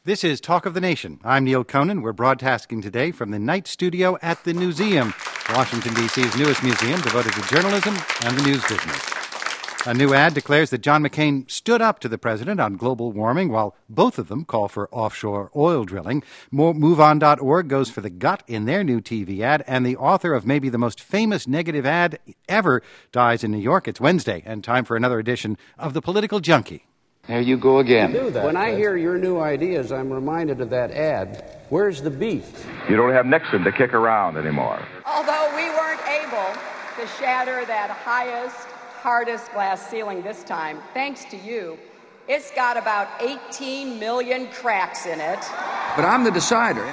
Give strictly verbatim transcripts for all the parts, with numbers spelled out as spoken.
This is Talk of the Nation. I'm Neil Conan. We're broadcasting today from the Night Studio at the Newseum, Washington, D C's newest museum devoted to journalism and the news business. A new ad declares that John McCain stood up to the president on global warming, while both of them call for offshore oil drilling. move on dot org goes for the gut in their new T V ad, and the author of maybe the most famous negative ad ever dies in New York. It's Wednesday, and time for another edition of The Political Junkie. There you go again. You that, when I hear your new ideas, I'm reminded of that ad. Where's the beef? You don't have Nixon to kick around anymore. Although we weren't able to shatter that highest, hardest glass ceiling this time, thanks to you, it's got about eighteen million cracks in it. But I'm the decider.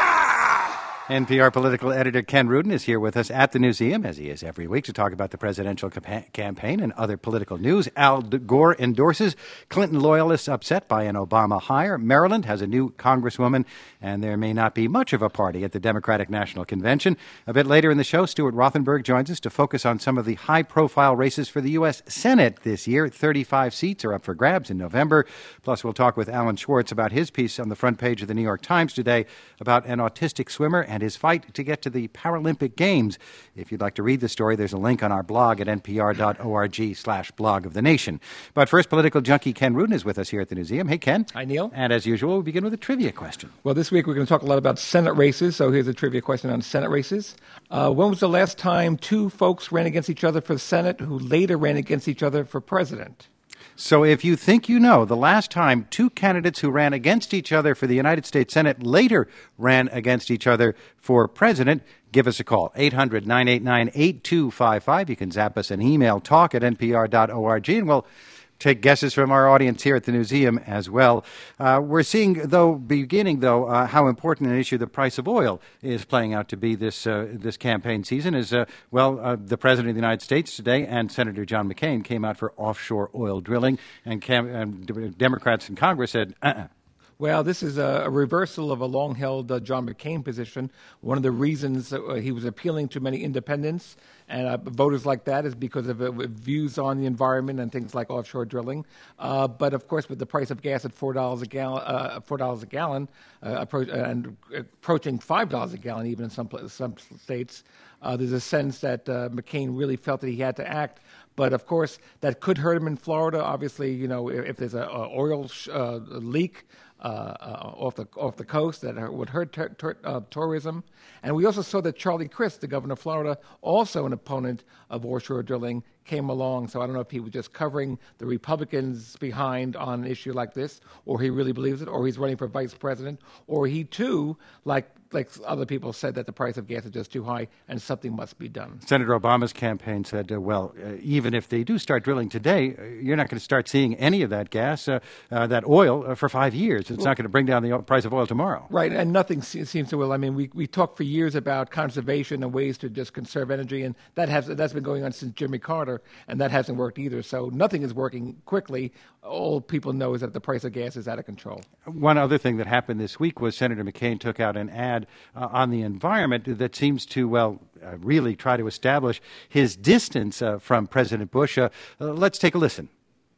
N P R political editor Ken Rudin is here with us at the Newseum, as he is every week, to talk about the presidential campa- campaign and other political news. Al Gore endorses Clinton loyalists upset by an Obama hire. Maryland has a new congresswoman, and there may not be much of a party at the Democratic National Convention. A bit later in the show, Stuart Rothenberg joins us to focus on some of the high-profile races for the U S. Senate this year. thirty-five seats are up for grabs in November. Plus, we'll talk with Alan Schwartz about his piece on the front page of the New York Times today about an autistic swimmer and his fight to get to the Paralympic Games. If you'd like to read the story, there's a link on our blog at npr.org slash blog of the nation. But first, political junkie Ken Rudin is with us here at the Newseum. Hey, Ken. Hi, Neil. And as usual, we begin with a trivia question. Well, this week we're going to talk a lot about Senate races, so here's a trivia question on Senate races. Uh, when was the last time two folks ran against each other for the Senate who later ran against each other for president? So if you think you know, the last time two candidates who ran against each other for the United States Senate later ran against each other for president, give us a call, eight hundred, nine eight nine, eight two five five. You can zap us an email, talk at npr.org, and we'll take guesses from our audience here at the Newseum as well. Uh, we're seeing, though, beginning, though, uh, how important an issue the price of oil is playing out to be this uh, this campaign season. As uh, well, uh, the President of the United States today and Senator John McCain came out for offshore oil drilling, and, cam- and Democrats in Congress said, uh-uh. Well, this is a, a reversal of a long-held uh, John McCain position. One of the reasons uh, he was appealing to many independents and uh, voters like that is because of uh, views on the environment and things like offshore drilling. Uh, but of course, with the price of gas at four dollars a gallon, uh, four dollars a gallon, uh, appro- and approaching five dollars a gallon, even in some places, some states, uh, there's a sense that uh, McCain really felt that he had to act. But, of course, that could hurt him in Florida. Obviously, you know, if, if there's a, a oil sh- uh, leak uh, uh, off the off the coast, that would hurt ter- ter- uh, tourism. And we also saw that Charlie Crist, the governor of Florida, also an opponent of offshore drilling, came along. So I don't know if he was just covering the Republicans behind on an issue like this, or he really believes it, or he's running for vice president, or he, too, like like other people said, that the price of gas is just too high and something must be done. Senator Obama's campaign said, uh, well, uh, even if they do start drilling today, uh, you're not going to start seeing any of that gas, uh, uh, that oil, uh, for five years. It's well, not going to bring down the price of oil tomorrow. Right, and nothing se- seems to will. I mean, we, we talked for years about conservation and ways to just conserve energy, and that has that's been going on since Jimmy Carter, and that hasn't worked either. So nothing is working quickly. All people know is that the price of gas is out of control. One other thing that happened this week was Senator McCain took out an ad uh, on the environment that seems to, well, uh, really try to establish his distance uh, from President Bush. Uh, uh, let's take a listen.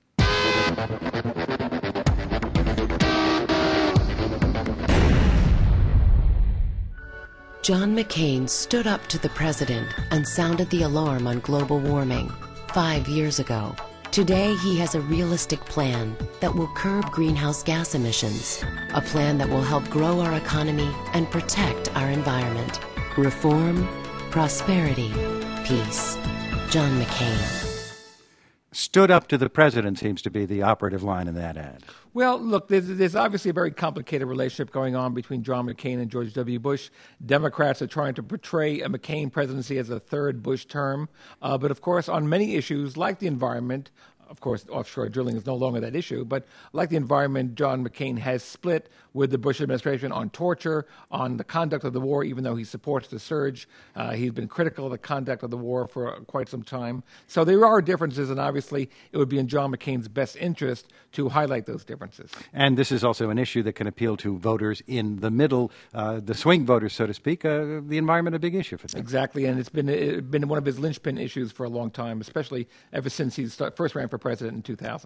John McCain stood up to the president and sounded the alarm on global warming five years ago. Today, he has a realistic plan that will curb greenhouse gas emissions, a plan that will help grow our economy and protect our environment. Reform, prosperity, peace. John McCain. Stood up to the president seems to be the operative line in that ad. Well, look, there's, there's obviously a very complicated relationship going on between John McCain and George W. Bush. Democrats are trying to portray a McCain presidency as a third Bush term. Uh, but, of course, on many issues like the environment, of course, offshore drilling is no longer that issue, but like the environment, John McCain has split with the Bush administration on torture, on the conduct of the war, even though he supports the surge. Uh, he's been critical of the conduct of the war for quite some time. So there are differences, and obviously it would be in John McCain's best interest to highlight those differences. And this is also an issue that can appeal to voters in the middle, uh, the swing voters, so to speak. Uh, the environment a big issue for them. Exactly, and it's been, it's been one of his linchpin issues for a long time, especially ever since he start, first ran for president in two thousand.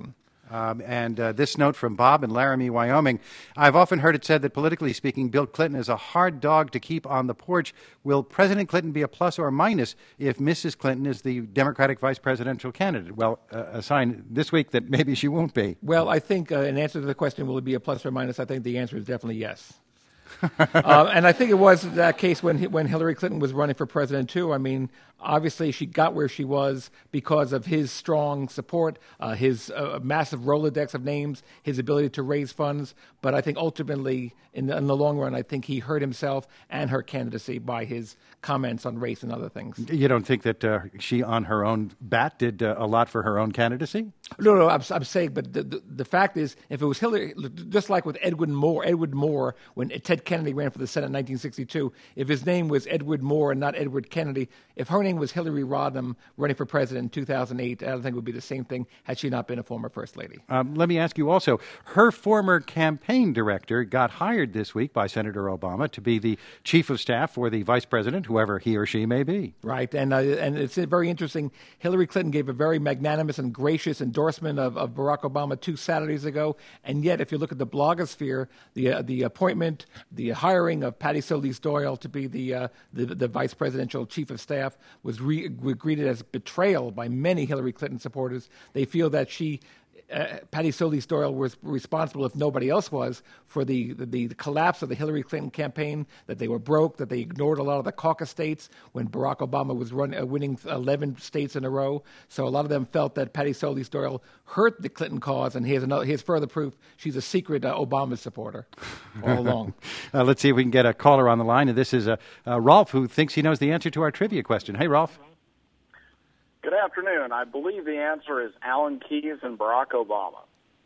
Um, and uh, this note from Bob in Laramie, Wyoming. I've often heard it said that politically speaking, Bill Clinton is a hard dog to keep on the porch. Will President Clinton be a plus or a minus if Missus Clinton is the Democratic vice presidential candidate? Well, uh, a sign this week that maybe she won't be. Well, I think uh, in answer to the question, will it be a plus or minus, I think the answer is definitely yes. uh, and I think it was that case when when Hillary Clinton was running for president, too. I mean, obviously she got where she was because of his strong support, uh, his uh, massive Rolodex of names, his ability to raise funds. But I think ultimately, in the, in the long run, I think he hurt himself and her candidacy by his comments on race and other things. You don't think that uh, she, on her own bat, did uh, a lot for her own candidacy? No, no, I'm, I'm saying, but the, the, the fact is, if it was Hillary, just like with Edward Moore, Edward Moore, when Ted Kennedy ran for the Senate in nineteen sixty-two, if his name was Edward Moore and not Edward Kennedy, if her name was Hillary Rodham running for president in two thousand eight, I don't think it would be the same thing had she not been a former first lady. Um, let me ask you also, her former campaign director got hired this week by Senator Obama to be the chief of staff for the vice president, whoever he or she may be. Right, and uh, and it's very interesting. Hillary Clinton gave a very magnanimous and gracious endorsement of, of Barack Obama two Saturdays ago, and yet if you look at the blogosphere, the uh, the appointment, the hiring of Patty Solis Doyle to be the, uh, the the vice presidential chief of staff was re- greeted as betrayal by many Hillary Clinton supporters. They feel that she, uh, Patty Solis Doyle, was responsible, if nobody else was, for the, the, the collapse of the Hillary Clinton campaign, that they were broke, that they ignored a lot of the caucus states when Barack Obama was run, uh, winning eleven states in a row. So a lot of them felt that Patty Solis Doyle hurt the Clinton cause, and here's, another, here's further proof she's a secret uh, Obama supporter all along. uh, let's see if we can get a caller on the line. And this is uh, uh, Rolf, who thinks he knows the answer to our trivia question. Hey, Rolf. Good afternoon. I believe the answer is Alan Keyes and Barack Obama.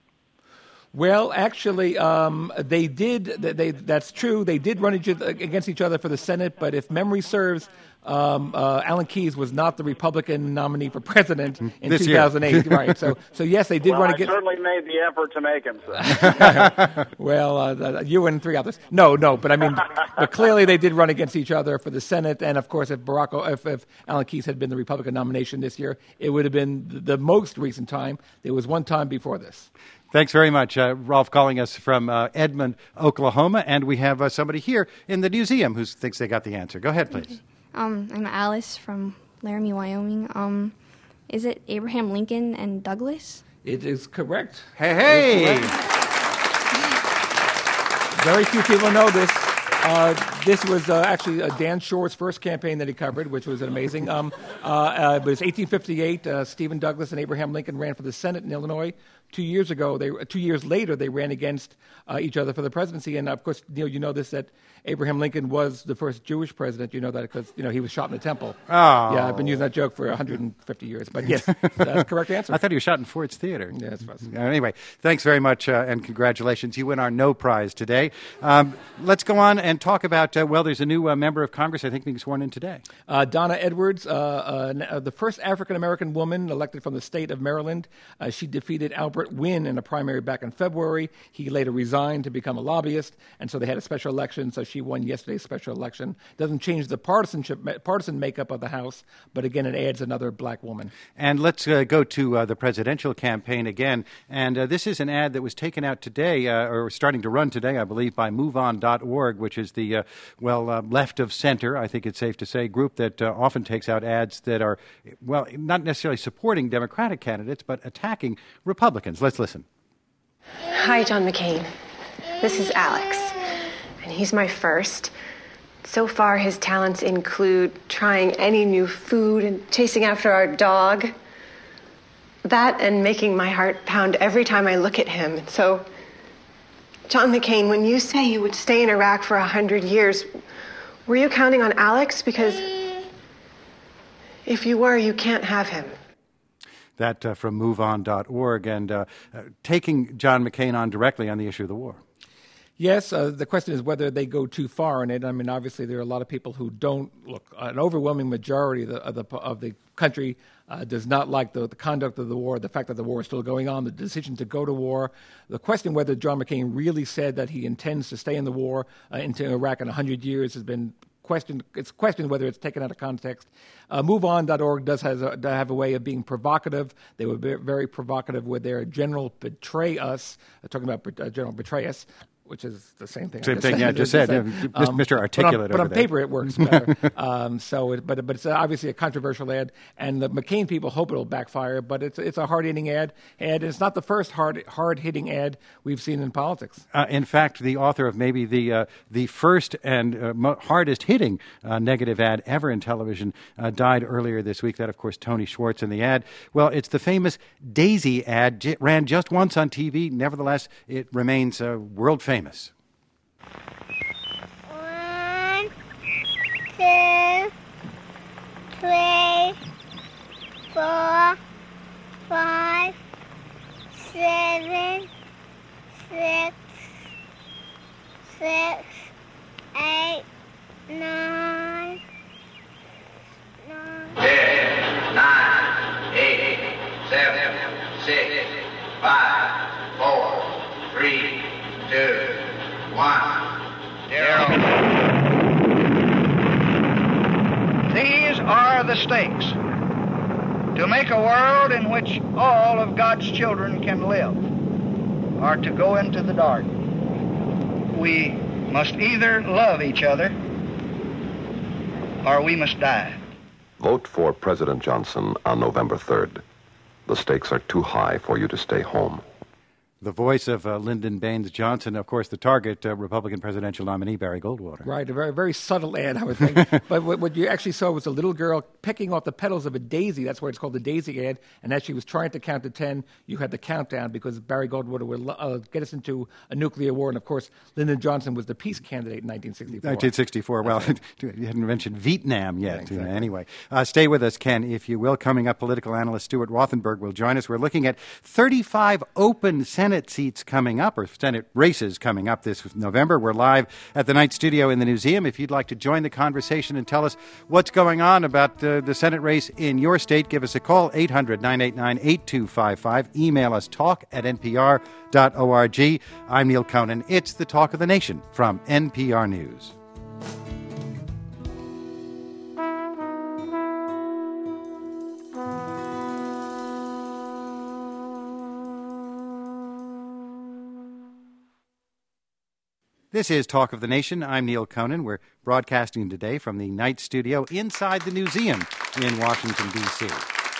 Well, actually, um, they did. They, they, that's true. They did run each other, against each other for the Senate. But if memory serves, um, uh, Alan Keyes was not the Republican nominee for president in this two thousand eight. Year. Right. So, so yes, they did well, run I against. I certainly made the effort to make him so. Well, uh, you and three others. No, no. But I mean, but clearly they did run against each other for the Senate. And of course, if Barack, if, if Alan Keyes had been the Republican nomination this year, it would have been the most recent time. There was one time before this. Thanks very much, uh, Rolf, calling us from uh, Edmond, Oklahoma. And we have uh, somebody here in the museum who thinks they got the answer. Go ahead, please. Um, I'm Alice from Laramie, Wyoming. Um, is it Abraham Lincoln and Douglas? It is correct. Hey, hey! Very few people know this. Uh, this was uh, actually uh, Dan Shore's first campaign that he covered, which was amazing. Um, uh, uh, it was eighteen fifty-eight. Uh, Stephen Douglas and Abraham Lincoln ran for the Senate in Illinois. Two years ago, they two years later, they ran against uh, each other for the presidency. And of course, Neil, you know this, that Abraham Lincoln was the first Jewish president. You know that because you know he was shot in the temple. Oh. Yeah, I've been using that joke for one hundred fifty years. But yes, that's the correct answer. I thought he was shot in Ford's Theater. Yes, it was. Uh, anyway, thanks very much uh, and congratulations. You win our no prize today. Um, let's go on and talk about, uh, well, there's a new uh, member of Congress, I think, being sworn in today. Uh, Donna Edwards, uh, uh, the first African-American woman elected from the state of Maryland. Uh, she defeated Albert Wynn in a primary back in February. He later resigned to become a lobbyist, and so they had a special election, so she won yesterday's special election. Doesn't change the partisanship, partisan makeup of the House, but again, it adds another black woman. And let's uh, go to uh, the presidential campaign again. And uh, this is an ad that was taken out today, uh, or starting to run today, I believe, by move on dot org, which is the, uh, well, uh, left of center, I think it's safe to say, group that uh, often takes out ads that are, well, not necessarily supporting Democratic candidates, but attacking Republicans. Let's listen. Hi, John McCain. This is Alex, and he's my first. So far, his talents include trying any new food and chasing after our dog. That and making my heart pound every time I look at him. So, John McCain, when you say you would stay in Iraq for a hundred years, were you counting on Alex? Because if you were, you can't have him. That uh, from move on dot org, and uh, uh, taking John McCain on directly on the issue of the war. Yes, uh, the question is whether they go too far in it. I mean, obviously, there are a lot of people who don't look. An overwhelming majority of the of the, of the country uh, does not like the, the conduct of the war, the fact that the war is still going on, the decision to go to war. The question whether John McCain really said that he intends to stay in the war uh, into Iraq in one hundred years has been questioned. It's questioned whether it's taken out of context. Uh, move on dot org does has a, does have a way of being provocative. They were very provocative with their General Betray Us, uh, talking about uh, General Betray Us, which is the same thing. Same I thing, said. yeah, just said. Um, Mister Articulate But on, over but on there. paper, it works better. um, so, it, but but it's obviously a controversial ad, and the McCain people hope it'll backfire. But it's it's a hard-hitting ad, and it's not the first hard hard-hitting ad we've seen in politics. Uh, in fact, the author of maybe the uh, the first and uh, mo- hardest-hitting uh, negative ad ever in television uh, died earlier this week. That, of course, Tony Schwartz. And the ad, well, it's the famous Daisy ad. J- ran just once on T V. Nevertheless, it remains uh, world famous. One, two, three, four, five, seven, six, six, eight, nine, nine. Ten, nine, eight, seven, six, five, four, three, two, one, zero. These are the stakes. To make a world in which all of God's children can live, or to go into the dark. We must either love each other, or we must die. Vote for President Johnson on November third. The stakes are too high for you to stay home. The voice of uh, Lyndon Baines Johnson, of course, the target, uh, Republican presidential nominee Barry Goldwater. Right, a very, very subtle ad, I would think. But what, what you actually saw was a little girl picking off the petals of a daisy. That's why it's called the daisy ad. And as she was trying to count to ten, you had the countdown because Barry Goldwater would uh, get us into a nuclear war. And, of course, Lyndon Johnson was the peace candidate in nineteen sixty-four. nineteen sixty-four. Well, you hadn't mentioned Vietnam yet. Yeah, exactly. Anyway, uh, stay with us, Ken, if you will. Coming up, political analyst Stuart Rothenberg will join us. We're looking at thirty-five open Senate seats coming up, or Senate races coming up this November. We're live at the Night Studio in the Newseum. If you'd like to join the conversation and tell us what's going on about uh, the Senate race in your state, give us a call, eight hundred, nine eight nine, eight two five five. Email us, talk at n p r dot org. I'm Neil Conan. It's the Talk of the Nation from N P R News. This is Talk of the Nation. I'm Neil Conan. We're broadcasting today from the Night Studio inside the Newseum in Washington, D C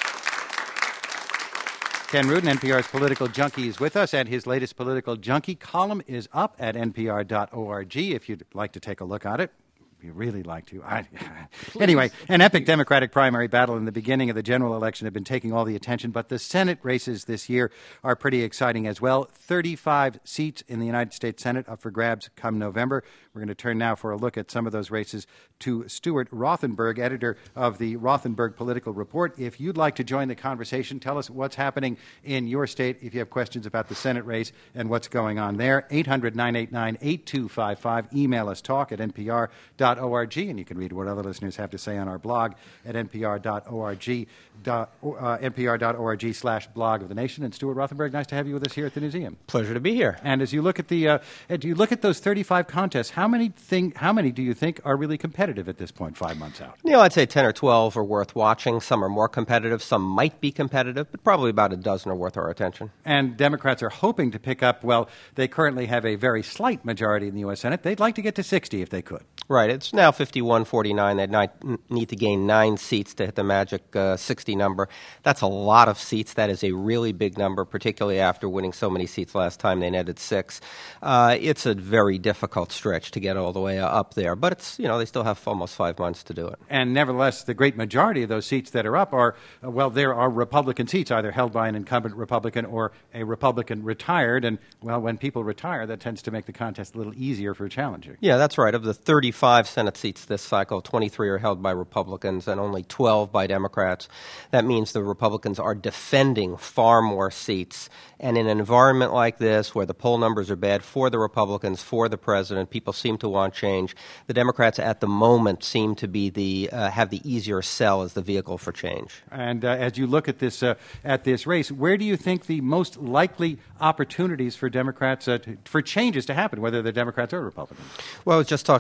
Ken Rudin, N P R's political junkie, is with us, and his latest political junkie column is up at n p r dot org if you'd like to take a look at it. You really like to. I, anyway, an epic Democratic primary battle in the beginning of the general election have been taking all the attention, but the Senate races this year are pretty exciting as well. thirty-five seats in the United States Senate up for grabs come November. We're going to turn now for a look at some of those races to Stuart Rothenberg, editor of the Rothenberg Political Report. If you'd like to join the conversation, tell us what's happening in your state if you have questions about the Senate race and what's going on there. eight hundred, nine eight nine, eight two five five. Email us, talk at n p r dot org, and you can read what other listeners have to say on our blog at n p r dot org, dot, uh, n p r dot org slash blog of the nation. And Stuart Rothenberg, nice to have you with us here at the Newseum. Pleasure to be here. And as you look at the, uh, as you look at those thirty-five contests, how many think, how many do you think are really competitive at this point, five months out? Neil, I'd say ten or twelve are worth watching. Some are more competitive. Some might be competitive, but probably about a dozen are worth our attention. And Democrats are hoping to pick up, well, they currently have a very slight majority in the U S Senate. They'd like to get to sixty if they could. Right. It's now fifty-one forty-nine. They'd need to gain nine seats to hit the magic uh, sixty number. That's a lot of seats. That is a really big number, particularly after winning so many seats last time. They netted six. Uh, it's a very difficult stretch to get all the way up there. But it's, you know, they still have almost five months to do it. And nevertheless, the great majority of those seats that are up are, uh, well, there are Republican seats, either held by an incumbent Republican or a Republican retired. And, well, when people retire, that tends to make the contest a little easier for a challenger. Yeah, that's right. Of the thirty-five Senate seats this cycle, twenty-three are held by Republicans and only twelve by Democrats. That means the Republicans are defending far more seats. And in an environment like this, where the poll numbers are bad for the Republicans, for the president, people seem to want change. The Democrats at the moment seem to be the uh, have the easier sell as the vehicle for change. And uh, as you look at this uh, at this race, where do you think the most likely opportunities for Democrats uh, to, for changes to happen, whether they're Democrats or Republicans? Well, I was just talking with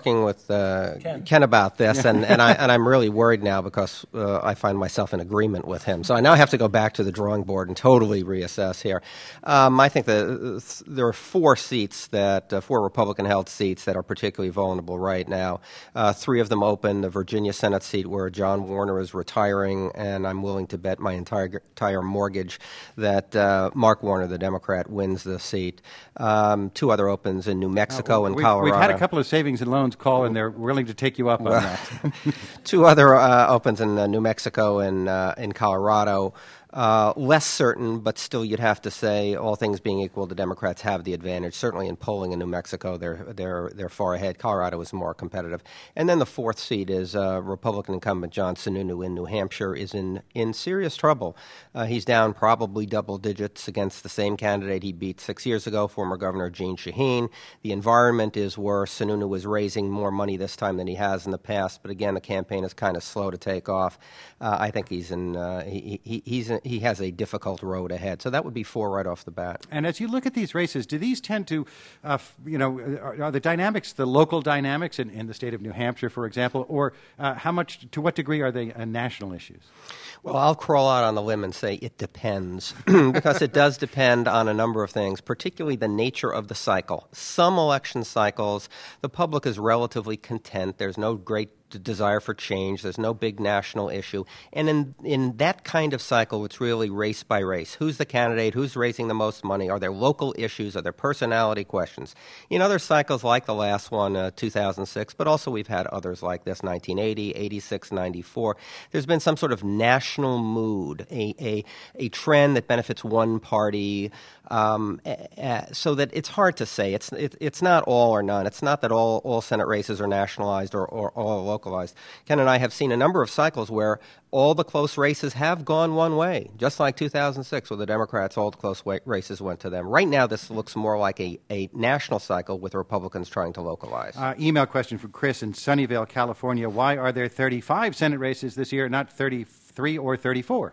with uh, Ken. Ken about this, and, and, I, and I'm really worried now because uh, I find myself in agreement with him. So I now have to go back to the drawing board and totally reassess here. Um, I think that there are four seats that, uh, four Republican-held seats that are particularly vulnerable right now. Uh, three of them open, the Virginia Senate seat where John Warner is retiring, and I'm willing to bet my entire, entire mortgage that uh, Mark Warner, the Democrat, wins the seat. Um, two other opens in New Mexico uh, and we've, Colorado. We've had a couple of savings and loans call, and they're willing to take you up well, on that. Two other uh, opens in uh, New Mexico and uh, in Colorado. Uh, less certain, but still you'd have to say, all things being equal, the Democrats have the advantage. Certainly in polling in New Mexico, they're they're they're far ahead. Colorado is more competitive. And then the fourth seat is uh, Republican incumbent John Sununu in New Hampshire is in, in serious trouble. Uh, he's down probably double digits against the same candidate he beat six years ago, former Governor Jeanne Shaheen. The environment is worse. Sununu is raising more money this time than he has in the past, but again, the campaign is kind of slow to take off. Uh, I think he's in uh, he, he, he's in, he has a difficult road ahead. So that would be four right off the bat. And as you look at these races, do these tend to, uh, f- you know, are, are the dynamics, the local dynamics in, in the state of New Hampshire, for example, or uh, how much, to what degree are they uh, national issues? Well, I'll crawl out on the limb and say it depends because it does depend on a number of things, particularly the nature of the cycle. Some election cycles, the public is relatively content. There's no great desire for change. There's no big national issue. And in in that kind of cycle, it's really race by race. Who's the candidate? Who's raising the most money? Are there local issues? Are there personality questions? In other cycles like the last one, uh, two thousand six, but also we've had others like this, nineteen eighty, eighty-six, ninety-four, there's been some sort of national mood, a, a, a trend that benefits one party, um, uh, so that it's hard to say. It's it, it's not all or none. It's not that all, all Senate races are nationalized or, or all localized. Ken and I have seen a number of cycles where all the close races have gone one way, just like two thousand six, where the Democrats, all the close wa- races went to them. Right now, this looks more like a, a national cycle with Republicans trying to localize. Uh, email question from Chris in Sunnyvale, California. Why are there thirty-five Senate races this year, not thirty-three or thirty-four?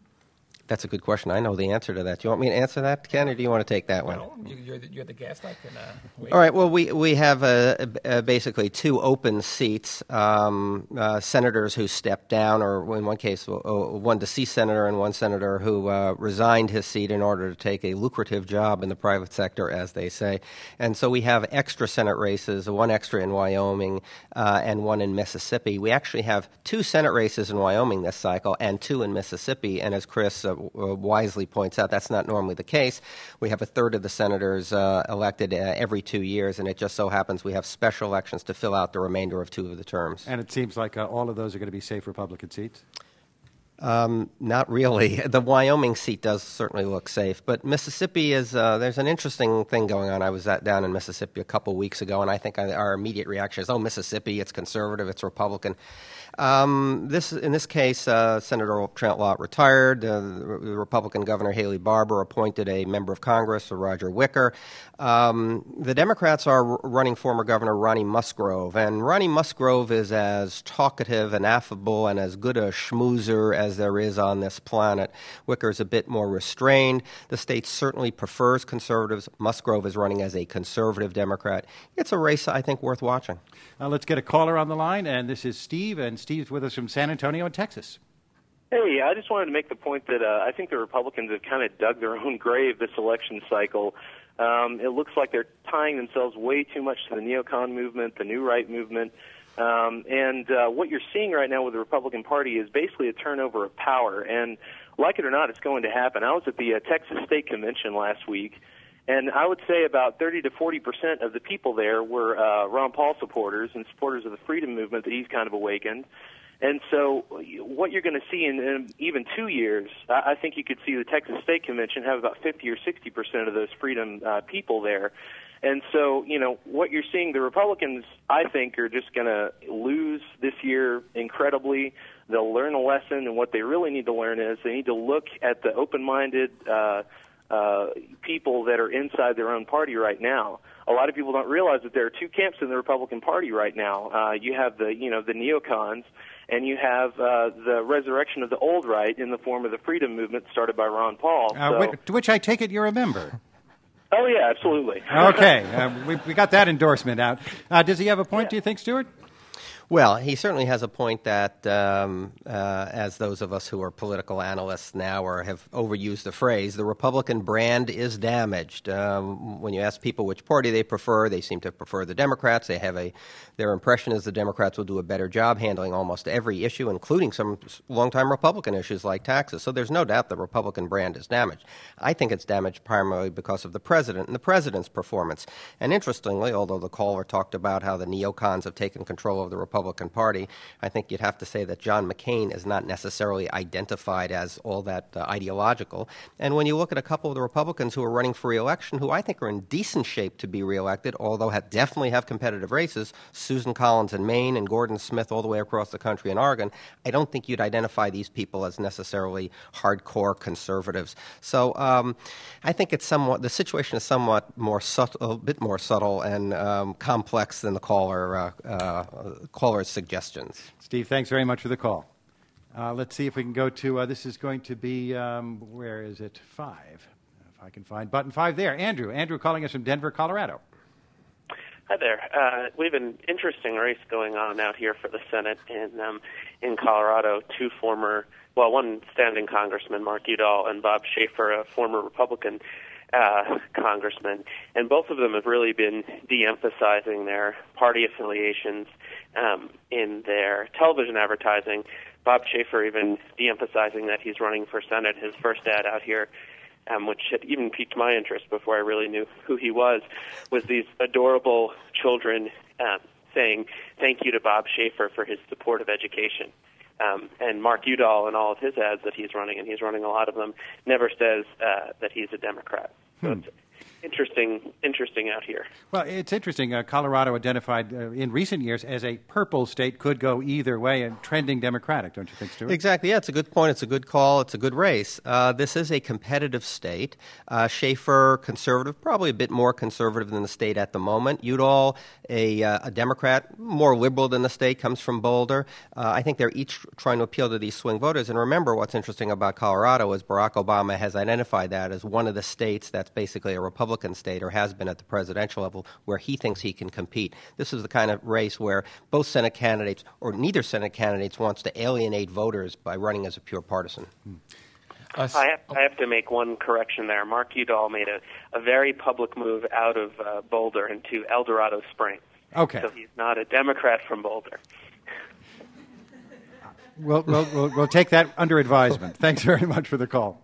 That's a good question. I know the answer to that. Do you want me to answer that, Ken, or do you want to take that one? No, you're the, you're the guest. I can uh, wait. All right. Well, we we have uh, uh, basically two open seats. Um, uh, senators who stepped down, or in one case, uh, one deceased senator and one senator who uh, resigned his seat in order to take a lucrative job in the private sector, as they say. And so we have extra Senate races, one extra in Wyoming uh, and one in Mississippi. We actually have two Senate races in Wyoming this cycle and two in Mississippi. And as Chris uh, Uh, wisely points out, that's not normally the case. We have a third of the senators uh, elected uh, every two years, and it just so happens we have special elections to fill out the remainder of two of the terms. And it seems like uh, all of those are going to be safe Republican seats? Um, not really. The Wyoming seat does certainly look safe, but Mississippi is, uh, there's an interesting thing going on. I was at, down in Mississippi a couple weeks ago, and I think I, our immediate reaction is, oh, Mississippi, it's conservative, it's Republican. Um, this, in this case, uh, Senator Trent Lott retired. Uh, the Republican Governor Haley Barbour appointed a member of Congress, Roger Wicker. Um, the Democrats are r- running former Governor Ronnie Musgrove, and Ronnie Musgrove is as talkative and affable and as good a schmoozer as there is on this planet. Wicker's a bit more restrained. The state certainly prefers conservatives. Musgrove is running as a conservative Democrat. It's a race, I think, worth watching. Uh, let's get a caller on the line, and this is Steve, and Steve's with us from San Antonio in Texas. Hey, I just wanted to make the point that uh, I think the Republicans have kind of dug their own grave this election cycle. Um, it looks like they're tying themselves way too much to the neocon movement, the New Right movement. Um, and uh, what you're seeing right now with the Republican Party is basically a turnover of power. And like it or not, it's going to happen. I was at the uh, Texas State Convention last week, and I would say about thirty to forty percent of the people there were uh, Ron Paul supporters and supporters of the freedom movement that he's kind of awakened. And so what you're going to see in, in even two years, I think you could see the Texas State Convention have about fifty or sixty percent of those freedom uh, people there. And so, you know, what you're seeing, the Republicans, I think, are just going to lose this year incredibly. They'll learn a lesson, and what they really need to learn is they need to look at the open-minded uh, uh, people that are inside their own party right now. A lot of people don't realize that there are two camps in the Republican Party right now. Uh, you have the, you know, the neocons, and you have uh, the resurrection of the old right in the form of the freedom movement started by Ron Paul. Uh, so, which, to which I take it you're a member. Oh, yeah, absolutely. Okay. Uh, we, we got that endorsement out. Uh, does he have a point, yeah. do you think, Stuart? Well, he certainly has a point that, um, uh, as those of us who are political analysts now or have overused the phrase, the Republican brand is damaged. Um, when you ask people which party they prefer, they seem to prefer the Democrats. They have a their impression is the Democrats will do a better job handling almost every issue, including some longtime Republican issues like taxes. So there's no doubt the Republican brand is damaged. I think it's damaged primarily because of the president and the president's performance. And interestingly, although the caller talked about how the neocons have taken control of the Republican Party, I think you'd have to say that John McCain is not necessarily identified as all that uh, ideological. And when you look at a couple of the Republicans who are running for re-election, who I think are in decent shape to be reelected, although have definitely have competitive races, Susan Collins in Maine and Gordon Smith all the way across the country in Oregon, I don't think you'd identify these people as necessarily hardcore conservatives. So um, I think it's somewhat, the situation is somewhat more subtle, a bit more subtle and um, complex than the caller uh, uh, caller's suggestions. Steve, thanks very much for the call. Uh, let's see if we can go to, uh, this is going to be, um, where is it, five? If I can find button five there. Andrew. Andrew calling us from Denver, Colorado. Hi there. Uh, we have an interesting race going on out here for the Senate in um, in Colorado. Two former, well, one standing congressman, Mark Udall, and Bob Schaefer, a former Republican uh, congressman. And both of them have really been de-emphasizing their party affiliations um, in their television advertising. Bob Schaefer even de-emphasizing that he's running for Senate. His first ad out here, Um, which had even piqued my interest before I really knew who he was, was these adorable children um, saying thank you to Bob Schaefer for his support of education. Um, and Mark Udall in all of his ads that he's running, and he's running a lot of them, never says uh, that he's a Democrat. So Hmm. it's interesting, interesting out here. Well, it's interesting. Uh, Colorado identified uh, in recent years as a purple state, could go either way and trending Democratic, don't you think, Stuart? Exactly. Yeah, it's a good point. It's a good call. It's a good race. Uh, this is a competitive state. Uh, Schaefer, conservative, probably a bit more conservative than the state at the moment. Udall, a, uh, a Democrat, more liberal than the state, comes from Boulder. Uh, I think they're each trying to appeal to these swing voters. And remember, what's interesting about Colorado is Barack Obama has identified that as one of the states that's basically a Republican state, or has been at the presidential level, where he thinks he can compete. This is the kind of race where both Senate candidates, or neither Senate candidates, wants to alienate voters by running as a pure partisan. Hmm. I have, I have to make one correction there. Mark Udall made a, a very public move out of uh, Boulder into El Dorado Springs. Okay. So he's not a Democrat from Boulder. We'll, we'll, we'll, we'll take that under advisement. Thanks very much for the call.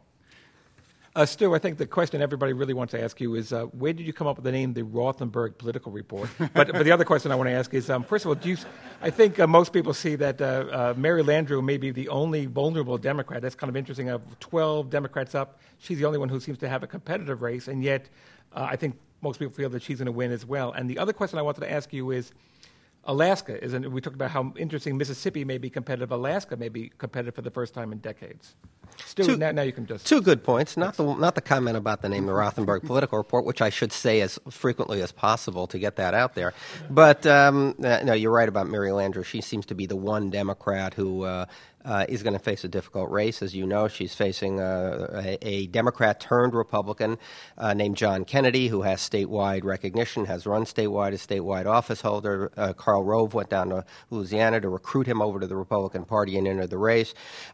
Uh, Stu, I think the question everybody really wants to ask you is, uh, where did you come up with the name the Rothenberg Political Report? But, but the other question I want to ask is, um, first of all, do you, I think uh, most people see that uh, uh, Mary Landrieu may be the only vulnerable Democrat. That's kind of interesting. Of twelve Democrats up, she's the only one who seems to have a competitive race, and yet uh, I think most people feel that she's going to win as well. And the other question I wanted to ask you is, Alaska, isn't, we talked about how interesting Mississippi may be competitive. Alaska may be competitive for the first time in decades. Stu, Two, now, now you can just... Two good points. Not the, not the comment about the name, the Rothenberg Political Report, which I should say as frequently as possible to get that out there. But, um, uh, no, you're right about Mary Landrieu. She seems to be the one Democrat who... Uh, Uh, is going to face a difficult race. As you know, she's facing uh, a, a Democrat-turned-Republican uh, named John Kennedy, who has statewide recognition, has run statewide as statewide office holder. Uh, Karl Rove went down to Louisiana to recruit him over to the Republican Party and enter the race.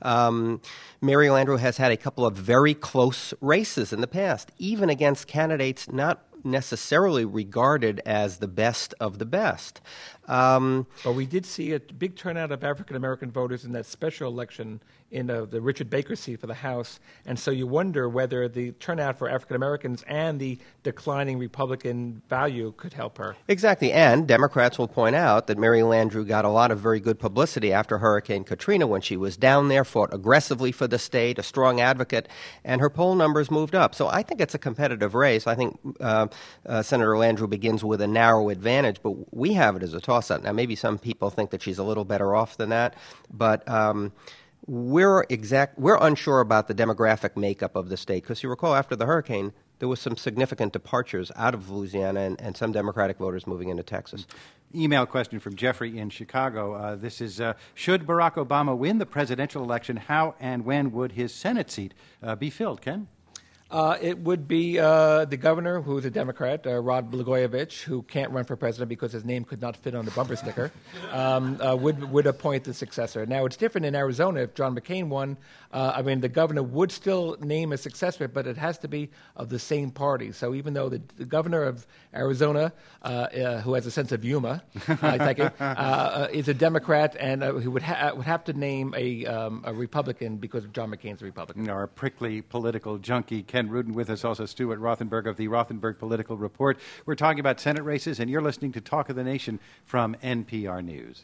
Um, Mary Landrieu has had a couple of very close races in the past, even against candidates not necessarily regarded as the best of the best. Um, but we did see a big turnout of African-American voters in that special election in uh, the Richard Baker seat for the House, and so you wonder whether the turnout for African-Americans and the declining Republican value could help her. Exactly, and Democrats will point out that Mary Landrieu got a lot of very good publicity after Hurricane Katrina when she was down there, fought aggressively for the state, a strong advocate, and her poll numbers moved up. So I think it's a competitive race. I think uh, uh, Senator Landrieu begins with a narrow advantage, but we have it as a toss-up. Now, maybe some people think that she's a little better off than that, but um, we're exact. We're unsure about the demographic makeup of the state, because you recall after the hurricane, there was some significant departures out of Louisiana and, and some Democratic voters moving into Texas. Email question from Jeffrey in Chicago. Uh, this is, uh, should Barack Obama win the presidential election, how and when would his Senate seat uh, be filled? Ken? Uh, it would be uh, the governor, who is a Democrat, uh, Rod Blagojevich, who can't run for president because his name could not fit on the bumper sticker, um, uh, would would appoint the successor. Now, it's different in Arizona. If John McCain won, uh, I mean, the governor would still name a successor, but it has to be of the same party. So even though the, the governor of Arizona, uh, uh, who has a sense of humor, I thank you, uh, uh, is a Democrat, and uh, he would, ha- would have to name a, um, a Republican because John McCain's a Republican. Our prickly political junkie, Ken Rudin, with us, also Stuart Rothenberg of the Rothenberg Political Report. We're talking about Senate races, and you're listening to Talk of the Nation from N P R News.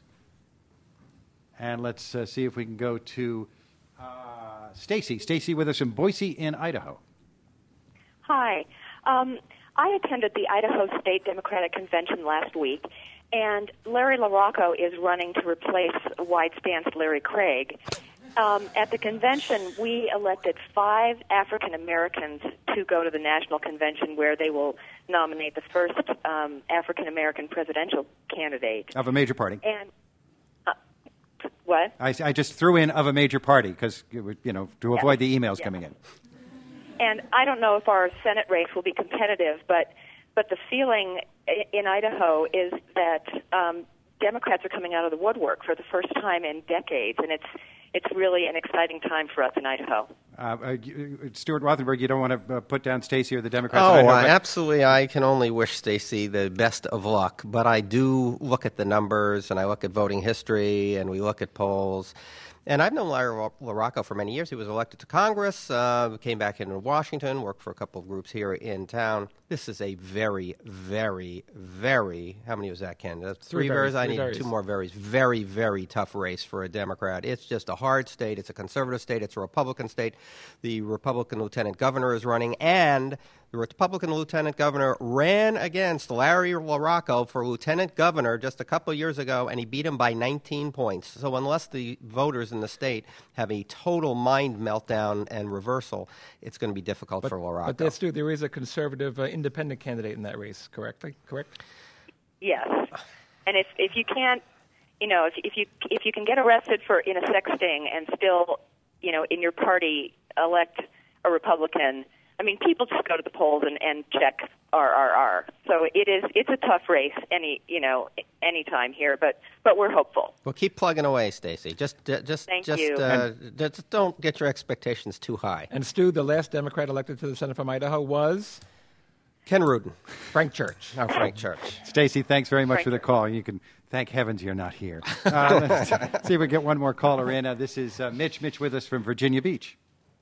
And let's uh, see if we can go to uh, Stacy. Stacy with us from Boise in Idaho. Hi. Um, I attended the Idaho State Democratic Convention last week, and Larry LaRocco is running to replace wide-stance Larry Craig. Um, at the convention, we elected five African Americans to go to the national convention, where they will nominate the first um, African American presidential candidate Of a major party. And uh, what? I, I just threw in of a major party because, you know, to avoid Yeah. the emails Yeah. coming in. And I don't know if our Senate race will be competitive, but but the feeling in Idaho is that um, Democrats are coming out of the woodwork for the first time in decades, and it's it's really an exciting time for us in Idaho. Uh, uh, you- Stuart Rothenberg, you don't want to uh, put down Stacy or the Democrats? Oh, I know, uh, but- absolutely. I can only wish Stacey the best of luck. But I do look at the numbers, and I look at voting history, and we look at polls. And I've known Larry LaRocco for many years. He was elected to Congress, uh, came back into Washington, worked for a couple of groups here in town. This is a very, very, very, how many was that, Ken? Uh, three Three varies? varies, I three need varies. two more varies. Very, very tough race for a Democrat. It's just a hard state. It's a conservative state. It's a Republican state. The Republican lieutenant governor is running, and the Republican lieutenant governor ran against Larry LaRocco for lieutenant governor just a couple of years ago, and he beat him by nineteen points. So unless the voters in the state have a total mind meltdown and reversal, it's going to be difficult But, for LaRocco. but that's true. There is a conservative uh, independent candidate in that race, correctly? Correct? Yes, and if if you can't, you know, if if you if you can get arrested for in a sex sting and still, you know, in your party elect a Republican, I mean, people just go to the polls and, and check R R R. So it is it's a tough race any you know any time here, but but we're hopeful. Well, keep plugging away, Stacey. Just, uh, just, Thank just, you. uh, just don't get your expectations too high. And Stu, the last Democrat elected to the Senate from Idaho was? Ken Rudin. Frank Church. Oh, Frank Church. Stacy, thanks very much Frank for the call. You can thank heavens you're not here. Uh, let's see if we get one more caller in. Uh, this is uh, Mitch. Mitch with us from Virginia Beach.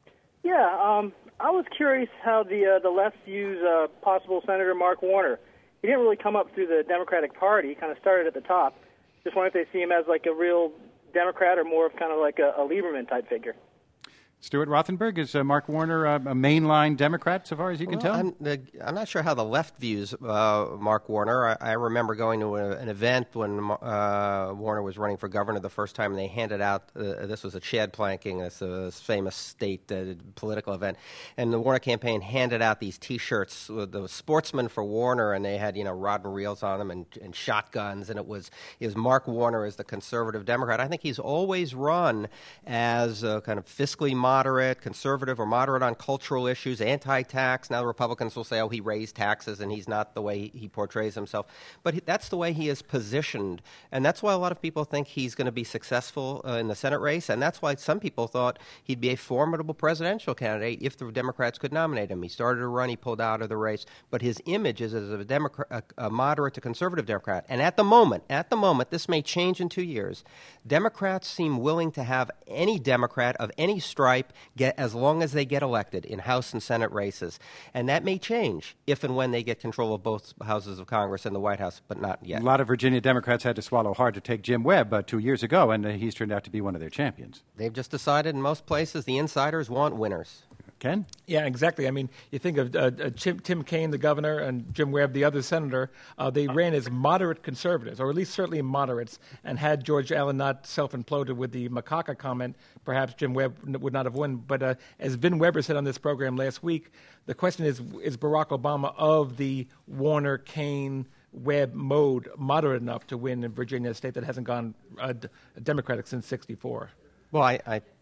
Yeah, um, I was curious how the uh, the left views uh, possible Senator Mark Warner. He didn't really come up through the Democratic Party. He kind of started at the top. Just wonder if they see him as like a real Democrat or more of kind of like a, a Lieberman type figure. Stuart Rothenberg, is uh, Mark Warner uh, a mainline Democrat, so far as you can Well, tell? I'm, the, I'm not sure how the left views uh, Mark Warner. I, I remember going to a, an event when uh, Warner was running for governor the first time, and they handed out, uh, this was a Chad planking, this uh, famous state uh, political event, and the Warner campaign handed out these T-shirts, with the Sportsman for Warner, and they had, you know, rod and reels on them and, and shotguns, and it was, it was Mark Warner as the conservative Democrat. I think he's always run as a kind of fiscally moderate, conservative or moderate on cultural issues, anti-tax. Now the Republicans will say, oh, he raised taxes and he's not the way he portrays himself. But he, that's the way he is positioned. And that's why a lot of people think he's going to be successful uh, in the Senate race. And that's why some people thought he'd be a formidable presidential candidate if the Democrats could nominate him. He started to run, he pulled out of the race. But his image is as a, Democrat, a, a moderate to conservative Democrat. And at the moment, at the moment, this may change in two years, Democrats seem willing to have any Democrat of any stripe get as long as they get elected in House and Senate races. And that may change if and when they get control of both houses of Congress and the White House, but not yet. A lot of Virginia Democrats had to swallow hard to take Jim Webb uh, two years ago, and uh, he's turned out to be one of their champions. They've just decided in most places the insiders want winners. Ken? Yeah, exactly. I mean, you think of uh, uh, Tim, Tim Kaine, the governor, and Jim Webb, the other senator. Uh, they ran as moderate conservatives, or at least certainly moderates. And had George Allen not self-imploded with the macaca comment, perhaps Jim Webb n- would not have won. But uh, as Vin Weber said on this program last week, the question is: is Barack Obama of the Warner, Kaine, Webb mode moderate enough to win in Virginia, a state that hasn't gone uh, d- Democratic since sixty-four? Well, I, I,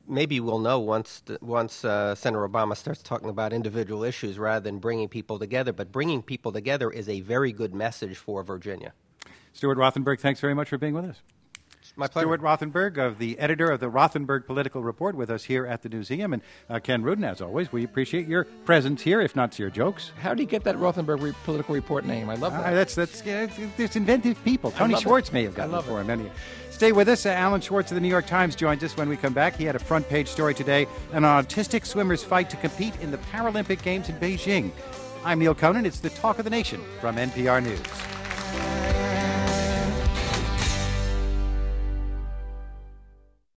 maybe we'll know once the, once uh, Senator Obama starts talking about individual issues rather than bringing people together. But bringing people together is a very good message for Virginia. Stuart Rothenberg, thanks very much for being with us. My pleasure. Stuart Rothenberg, of the editor of the Rothenberg Political Report, with us here at the Newseum. And uh, Ken Rudin, as always, we appreciate your presence here, if not your jokes. How do you get that Rothenberg re- Political Report name? I love that. Uh, that's, that's, yeah, there's inventive people. Tony Schwartz it. may have gotten I it for him. Anyway. Stay with us. Uh, Alan Schwartz of the New York Times joins us when we come back. He had a front-page story today, an autistic swimmer's fight to compete in the Paralympic Games in Beijing. I'm Neil Conan. It's the Talk of the Nation from N P R News.